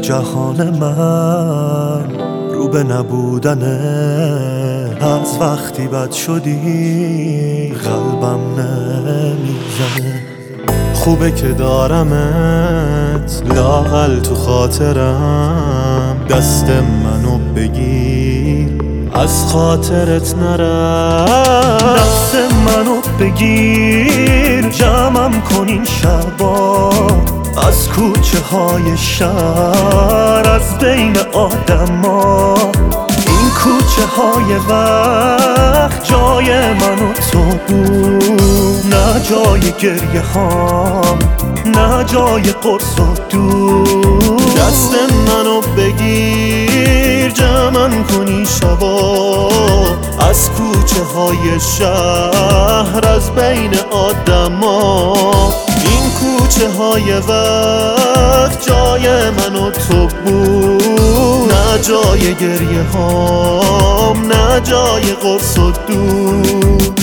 جهان من رو به نبودنه. از وقتی بد شدی قلبم نمیزنه. خوبه که دارمت لااقل تو خاطرم. دست منو بگیر از خاطرت نرم. دست منو بگیر جمعم کن این شبا از کوچه های شهر، از بین آدما. این کوچه های وقت جای من و تو بود، نه جای گریه هام، نه جای قرص و دود. دست منو بگیر جمعم کنی شبا از کوچه های شهر، از بین آدما. این کوچه های وقت جای من و تو بود، نه جای گریه هام، نه جای قرص و دود.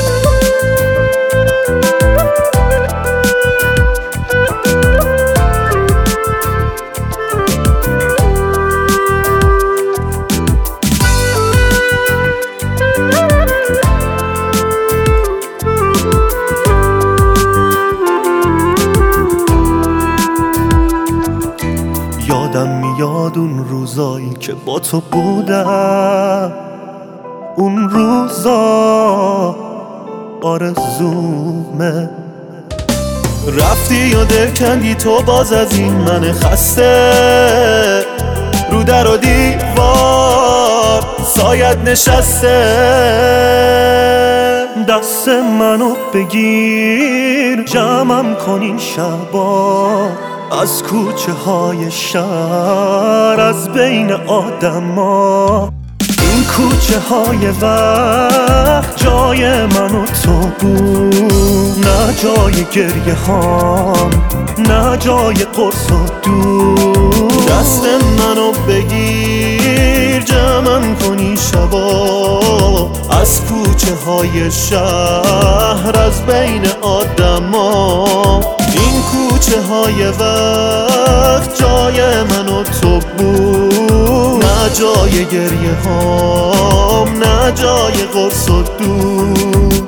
یادم میاد اون روزایی که با تو بودم، اون روزا آرزومه. رفتی و دل کندی تو باز از این من خسته، رو در و دیوار سایت نشسته. دست منو بگیر جمعم کن این شبا از کوچه های شهر، از بین آدما. این کوچه های وقت جای من و تو بود، نه جای گریه هام، نه جای قرص و دود. دست منو بگیر جمعم کنی شبا از کوچه های شهر، از بین آدما. این کوچه های وقت جای من و تو بود، نه جای گریه هام، نه جای قرص و دود.